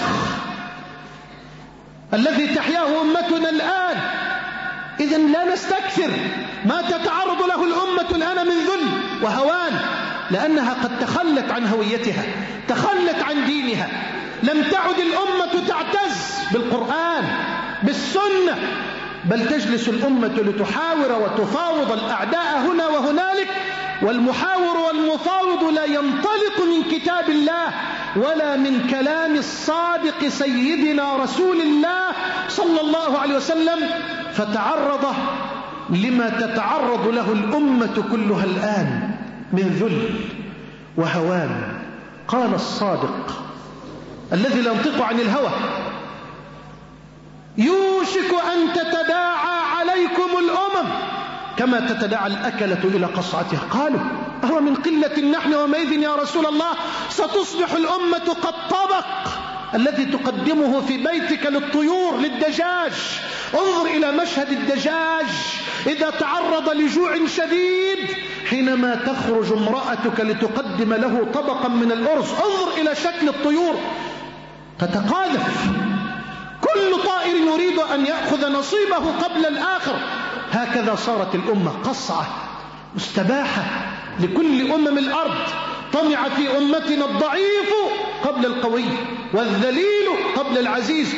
الذي تحياه أمتنا الآن. إذن لا نستكثر ما تتعرض له الأمة الآن من ذل وهوان، لأنها قد تخلت عن هويتها، تخلت عن دينها. لم تعد الأمة تعتز بالقرآن بالسنة، بل تجلس الأمة لتحاور وتفاوض الأعداء هنا وهنالك، والمحاور والمفاوض لا ينطلق من كتاب الله ولا من كلام الصادق سيدنا رسول الله صلى الله عليه وسلم، فتعرض لما تتعرض له الأمة كلها الآن من ذل وهوان. قال الصادق الذي لا ينطق عن الهوى: يوشك أن تتداعى عليكم الأمم كما تتداعى الأكلة إلى قصعتها. قالوا: أهو من قلة نحن ومئذ يا رسول الله ستصبح الأمة كالطبق الذي تقدمه في بيتك للطيور للدجاج. انظر إلى مشهد الدجاج إذا تعرض لجوع شديد حينما تخرج امرأتك لتقدم له طبقا من الأرز. انظر إلى شكل الطيور تتقاذف، كل طائر يريد أن يأخذ نصيبه قبل الآخر. هكذا صارت الأمة قصعة مستباحة لكل أمم الأرض. طمع في أمتنا الضعيف قبل القوي، والذليل قبل العزيز،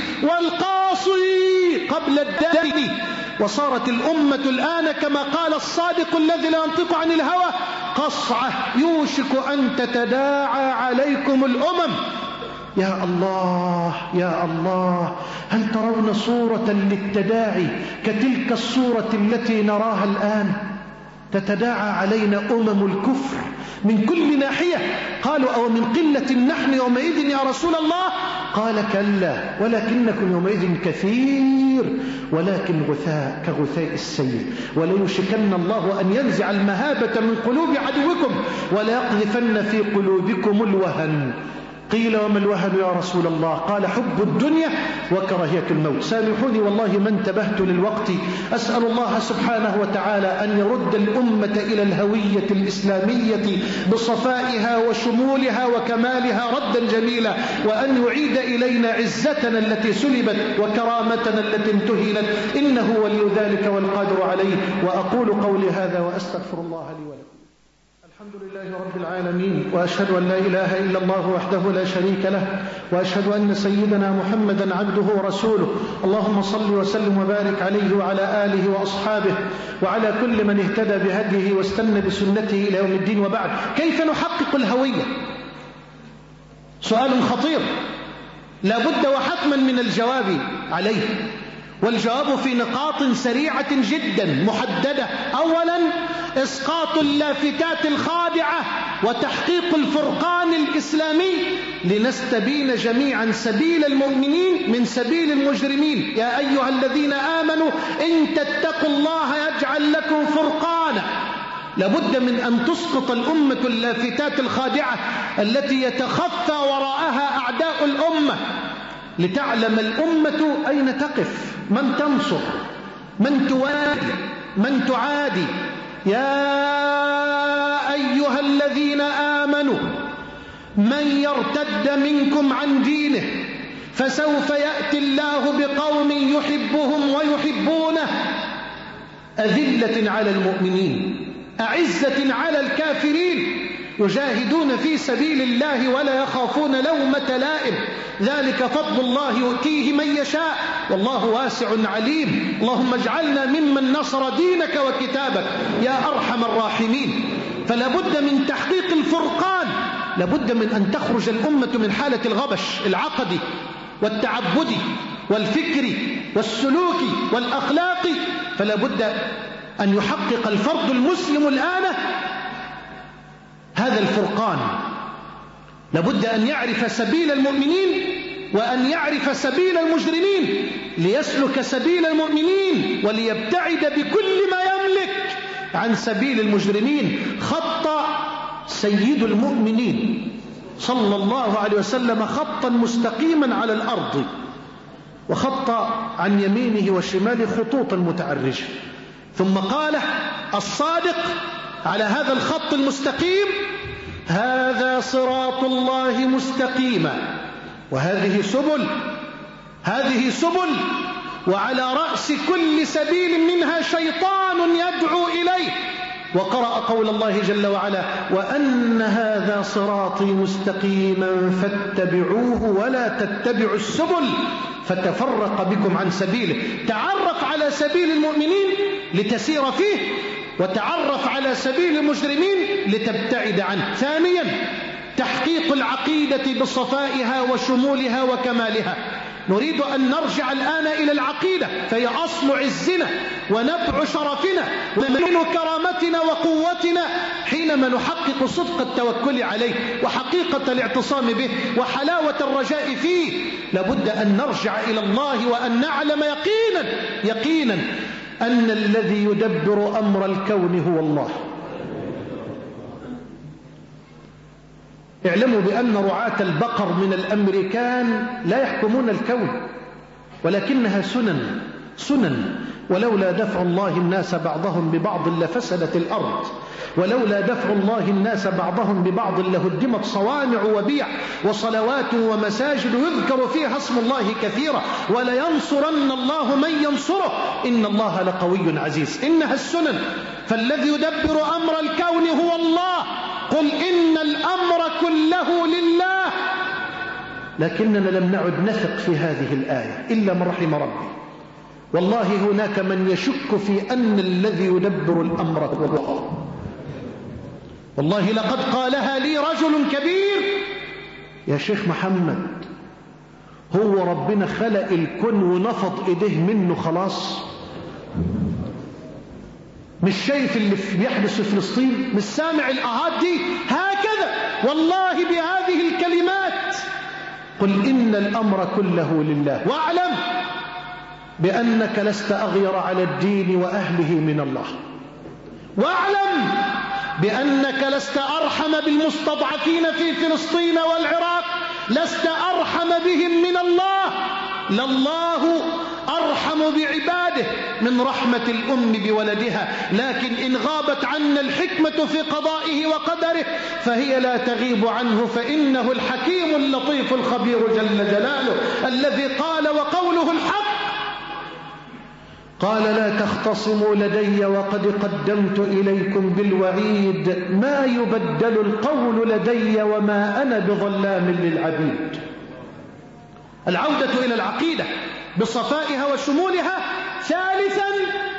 والقاصي قبل الداني. وصارت الأمة الآن كما قال الصادق الذي لا ينطق عن الهوى: قصعة يوشك أن تتداعى عليكم الأمم. يا الله يا الله، هل ترون صورة للتداعي كتلك الصورة التي نراها الآن؟ تتداعى علينا أمم الكفر من كل ناحية. قالوا: أو من قلة نحن يومئذ يا رسول الله؟ قال: كلا ولكنكم يومئذ كثير ولكن غثاء كغثاء السيل، وليوشكن الله أن ينزع المهابة من قلوب عدوكم ولا يقذفن في قلوبكم الوهن. قيل: وما الوهن يا رسول الله؟ قال: حب الدنيا وكراهية الموت. سامحوني والله ما انتبهت للوقت. أسأل الله سبحانه وتعالى أن يرد الأمة إلى الهوية الإسلامية بصفائها وشمولها وكمالها ردا جميلا، وأن يعيد إلينا عزتنا التي سلبت وكرامتنا التي انتهلت، إنه ولي ذلك والقادر عليه. وأقول قولي هذا وأستغفر الله لي ولكم. الحمد لله رب العالمين، وأشهد أن لا إله إلا الله وحده لا شريك له، وأشهد أن سيدنا محمدا عبده ورسوله. اللهم صل وسلم وبارك عليه وعلى آله وأصحابه وعلى كل من اهتدى بهديه واستنى بسنته إلى يوم الدين. وبعد، كيف نحقق الهوية؟ سؤال خطير لا بد وحتما من الجواب عليه، والجواب في نقاط سريعة جدا محددة. أولا، إسقاط اللافتات الخادعة وتحقيق الفرقان الإسلامي لنستبين جميعا سبيل المؤمنين من سبيل المجرمين. يا أيها الذين آمنوا إن تتقوا الله يجعل لكم فرقانا. لابد من أن تسقط الأمة اللافتات الخادعة التي يتخفى وراءها أعداء الأمة، لتعلم الأمة أين تقف، من تنصر، من توالي، من تعادي. يا أيها الذين آمنوا من يرتد منكم عن دينه فسوف يأتي الله بقوم يحبهم ويحبونه أذلة على المؤمنين أعزة على الكافرين يجاهدون في سبيل الله ولا يخافون لومة لائم. ذلك فضل الله يؤتيه من يشاء والله واسع عليم. اللهم اجعلنا ممن نصر دينك وكتابك يا أرحم الراحمين. فلا بد من تحقيق الفرقان، لا بد من أن تخرج الأمة من حالة الغبش العقدي والتعبدي والفكري والسلوكي والأخلاقي. فلا بد أن يحقق الفرد المسلم الآن هذا الفرقان، لابد أن يعرف سبيل المؤمنين وأن يعرف سبيل المجرمين ليسلك سبيل المؤمنين وليبتعد بكل ما يملك عن سبيل المجرمين. خط سيد المؤمنين صلى الله عليه وسلم خطا مستقيما على الأرض، وخط عن يمينه وشماله خطوطا متعرجة، ثم قال الصادق على هذا الخط المستقيم: هذا صراط الله مستقيما، وهذه سبل، هذه سبل، وعلى رأس كل سبيل منها شيطان يدعو إليه. وقرأ قول الله جل وعلا: وأن هذا صراطي مستقيما فاتبعوه ولا تتبعوا السبل فتفرق بكم عن سبيله. تعرف على سبيل المؤمنين لتسير فيه، وتعرف على سبيل المجرمين لتبتعد عنه. ثانيا، تحقيق العقيدة بصفائها وشمولها وكمالها. نريد أن نرجع الآن إلى العقيدة، فهي أصل عزنا ونبع شرفنا ومعين كرامتنا وقوتنا حينما نحقق صدق التوكل عليه وحقيقة الاعتصام به وحلاوة الرجاء فيه. لابد أن نرجع إلى الله وأن نعلم يقينا يقينا أن الذي يدبر أمر الكون هو الله. اعلموا بأن رعاة البقر من الأمريكان لا يحكمون الكون، ولكنها سنن سنن ولولا دفع الله الناس بعضهم ببعض لفسدت الأرض، ولولا دفع الله الناس بعضهم ببعض لهدمت صوامع وبيع وصلوات ومساجد يذكر فيها اسم الله كثيرا، ولينصرن الله من ينصره إن الله لقوي عزيز. إنها السنن، فالذي يدبر أمر الكون هو الله. قل إن الأمر كله لله. لكننا لم نعد نثق في هذه الآية إلا من رحم ربي. والله هناك من يشك في أن الذي يدبر الأمر هو الله. والله لقد قالها لي رجل كبير: يا شيخ محمد، هو ربنا خلق الكون ونفض إيديه منه خلاص؟ مش شايف اللي بيحدث في فلسطين؟ مش سامع الآهات دي؟ هكذا والله بهذه الكلمات: قل إن الأمر كله لله، واعلم بأنك لست أغير على الدين وأهله من الله، واعلم بأنك لست أرحم بالمستضعفين في فلسطين والعراق، لست أرحم بهم من الله. لله أرحم بعباده من رحمة الأم بولدها، لكن إن غابت عنا الحكمة في قضائه وقدره فهي لا تغيب عنه، فإنه الحكيم اللطيف الخبير جل جلاله، الذي قال وقوله الحق: قال لا تختصموا لدي وقد قدمت إليكم بالوعيد، ما يبدل القول لدي وما أنا بظلام للعبيد. العودة إلى العقيدة بصفائها وشمولها. ثالثا،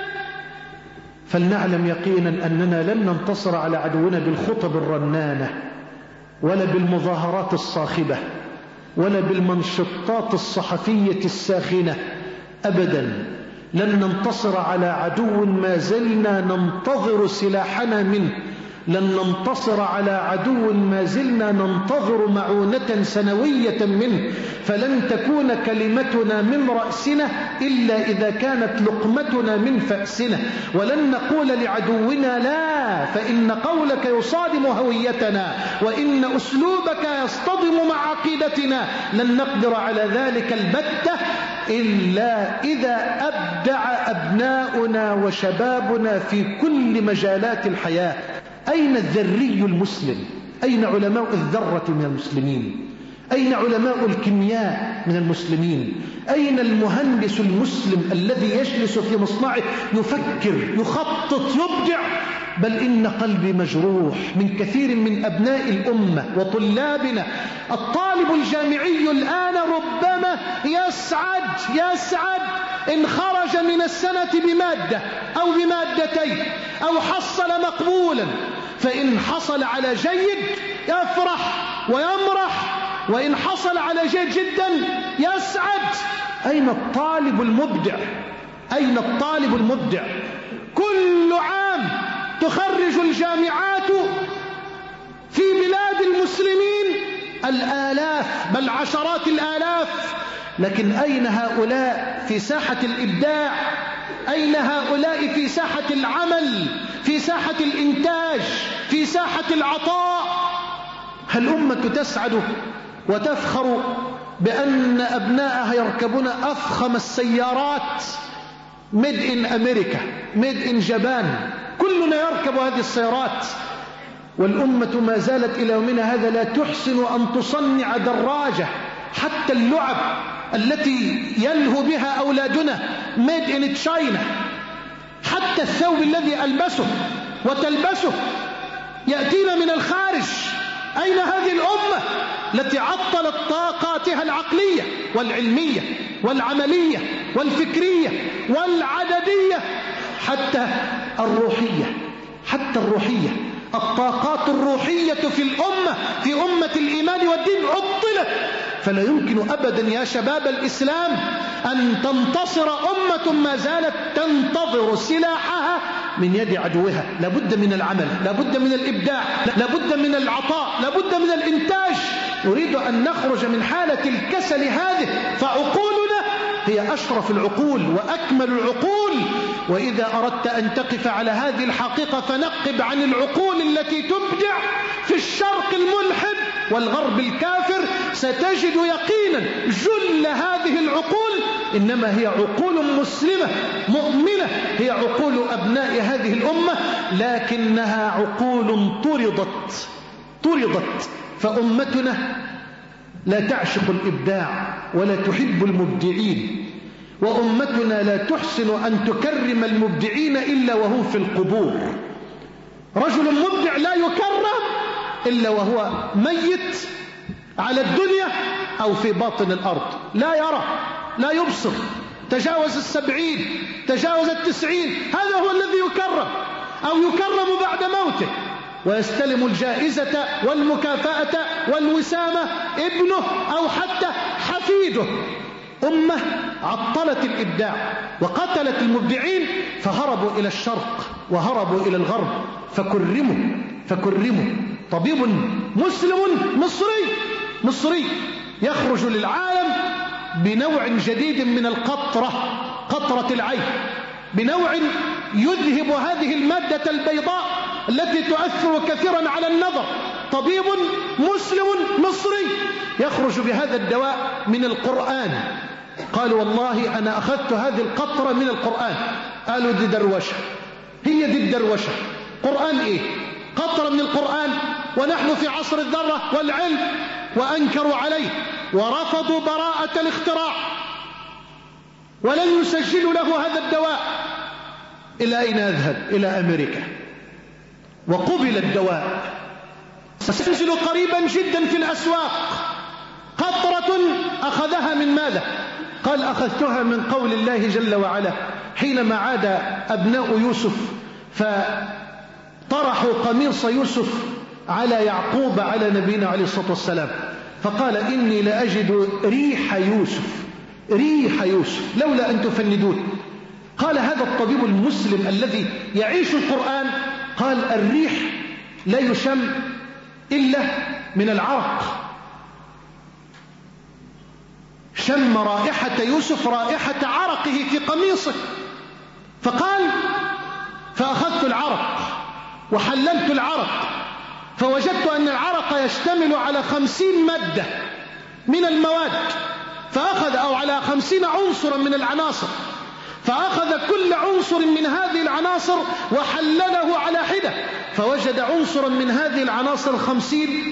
فلنعلم يقينا أننا لن ننتصر على عدونا بالخطب الرنانة ولا بالمظاهرات الصاخبة ولا بالمنشطات الصحفية الساخنة أبدا. لن ننتصر على عدو ما زلنا ننتظر سلاحنا منه، لن ننتصر على عدو ما زلنا ننتظر معونة سنوية منه، فلن تكون كلمتنا من رأسنا إلا إذا كانت لقمتنا من فأسنا. ولن نقول لعدونا لا، فإن قولك يصادم هويتنا وإن أسلوبك يصطدم مع عقيدتنا. لن نقدر على ذلك البتة إلا إذا أبدع أبناؤنا وشبابنا في كل مجالات الحياة. أين الذري المسلم؟ أين علماء الذرة من المسلمين؟ أين علماء الكيمياء من المسلمين؟ أين المهندس المسلم الذي يجلس في مصنعه يفكر يخطط يبدع؟ بل إن قلبي مجروح من كثير من أبناء الأمة وطلابنا. الطالب الجامعي الآن ربما يسعد يسعد إن خرج من السنة بمادة أو بمادتين أو حصل مقبولا، فإن حصل على جيد يفرح ويمرح وإن حصل على جيد جدا يسعد. أين الطالب المبدع؟ أين الطالب المبدع؟ كل عام تخرج الجامعات في بلاد المسلمين الآلاف بل عشرات الآلاف، لكن أين هؤلاء في ساحة الإبداع؟ أين هؤلاء في ساحة العمل، في ساحة الإنتاج، في ساحة العطاء؟ هل أمة تسعد وتفخر بأن أبناءها يركبون أفخم السيارات ميد إن أمريكا، ميد إن جابان، كلنا يركب هذه السيارات، والأمة ما زالت إلى يومنا هذا لا تحسن أن تصنع دراجة. حتى اللعب التي يلهو بها أولادنا ميد إن تشاينا، حتى الثوب الذي ألبسه وتلبسه يأتينا من الخارج. أين هذه الأمة التي عطلت طاقاتها العقلية والعلمية والعملية والفكرية والعددية حتى الروحية؟ حتى الروحية، الطاقات الروحية في الأمة، في أمة الإيمان والدين عطلت. فلا يمكن أبدا يا شباب الإسلام أن تنتصر أمة ما زالت تنتظر سلاحها من يد عدوها. لابد من العمل، لابد من الإبداع، لابد من العطاء، لابد من الإنتاج. نريد أن نخرج من حالة الكسل هذه، فعقولنا هي أشرف العقول وأكمل العقول. وإذا أردت أن تقف على هذه الحقيقة فنقب عن العقول التي تبدع في الشرق الملحد والغرب الكافر، ستجد يقينا جل هذه العقول إنما هي عقول مسلمة مؤمنة، هي عقول أبناء هذه الأمة، لكنها عقول طردت طردت. فأمتنا لا تعشق الإبداع ولا تحب المبدعين، وأمتنا لا تحسن أن تكرم المبدعين إلا وهم في القبور. رجل مبدع لا يكرم إلا وهو ميت على الدنيا أو في باطن الأرض، لا يرى لا يبصر، تجاوز السبعين، تجاوز التسعين، هذا هو الذي يكرم، أو يكرم بعد موته ويستلم الجائزة والمكافأة والوسامة ابنه أو حتى حفيده. أمة عطلت الإبداع وقتلت المبدعين، فهربوا إلى الشرق وهربوا إلى الغرب، فكرموا فكرموا. طبيب مسلم مصري مصري يخرج للعالم بنوع جديد من القطرة، قطرة العين، بنوع يذهب هذه المادة البيضاء التي تؤثر كثيرا على النظر. طبيب مسلم مصري يخرج بهذا الدواء من القرآن. قالوا والله أنا أخذت هذه القطرة من القرآن. قالوا دي دروشة، هي دي الدروشة. قرآن إيه؟ قطرة من القرآن، ونحن في عصر الذرة والعلم. وأنكروا عليه ورفضوا براءة الاختراع ولن يسجلوا له هذا الدواء. إلى أين يذهب؟ إلى أمريكا، وقبل الدواء، سينزل قريبا جدا في الأسواق. قطرة أخذها من ماذا؟ قال أخذتها من قول الله جل وعلا حينما عاد أبناء يوسف فطرحوا قميص يوسف على يعقوب على نبينا عليه الصلاة والسلام، فقال إني لأجد ريح يوسف، ريح يوسف لولا أن تفندون. قال هذا الطبيب المسلم الذي يعيش القرآن، قال الريح لا يشم إلا من العرق. شم رائحة يوسف رائحة عرقه في قميصه، فقال فأخذت العرق وحللت العرق فوجدت أن العرق يشتمل على خمسين مادة من المواد، فأخذ أو على خمسين عنصرا من العناصر، فأخذ كل عنصر من هذه العناصر وحلله على حدة، فوجد عنصرا من هذه العناصر الخمسين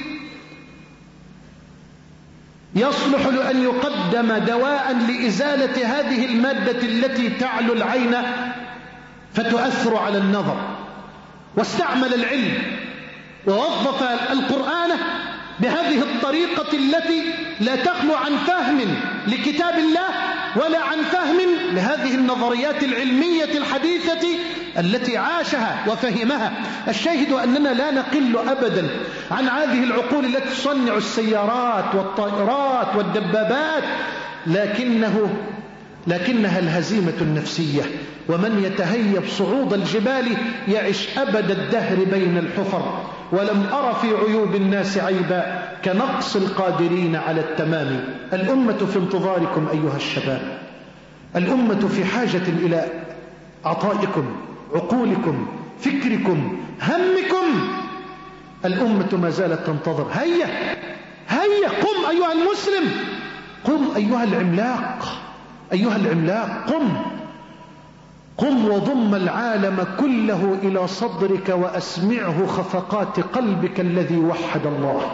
يصلح لأن يقدم دواء لإزالة هذه المادة التي تعلو العين فتؤثر على النظر. واستعمل العلم ووظف القرآن بهذه الطريقة التي لا تخلو عن فهم لكتاب الله ولا عن فهم لهذه النظريات العلمية الحديثة التي عاشها وفهمها. الشاهد أننا لا نقل أبدا عن هذه العقول التي تصنع السيارات والطائرات والدبابات، لكنه لكنها الهزيمة النفسية. ومن يتهيب صعود الجبال يعش أبد الدهر بين الحفر. ولم أر في عيوب الناس عيبا كنقص القادرين على التمام. الأمة في انتظاركم أيها الشباب، الأمة في حاجة إلى عطائكم، عقولكم، فكركم، همكم. الأمة ما زالت تنتظر. هيا هيا قم أيها المسلم، قم أيها العملاق، أيها العملاق قم قم وضم العالم كله إلى صدرك وأسمعه خفقات قلبك الذي وحد الله.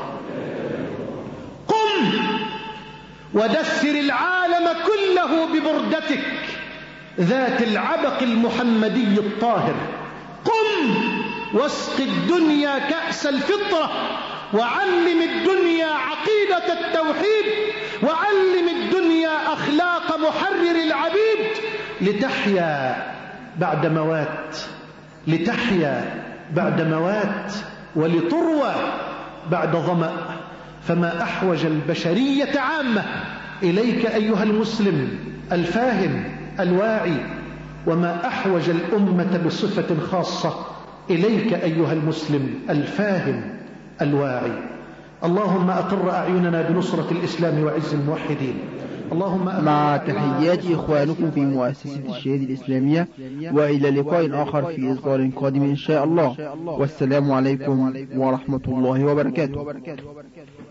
قم ودثر العالم كله ببردتك ذات العبق المحمدي الطاهر. قم واسق الدنيا كأس الفطرة، وعلم الدنيا عقيدة التوحيد، وعلم الدنيا أخلاق محرر العبيد، لتحيا بعد موات، لتحيا بعد موات، ولتروى بعد ظمأ. فما أحوج البشرية عامة إليك أيها المسلم الفاهم الواعي، وما أحوج الأمة بصفة خاصة إليك أيها المسلم الفاهم الواعي. اللهم أقر أعيننا بنصرة الإسلام وعز الموحدين. اللهم مع تحيات إخوانكم في مؤسسة الشهيد الإسلامية، وإلى لقاء آخر في إصدار قادم إن شاء الله، والسلام عليكم ورحمة الله وبركاته.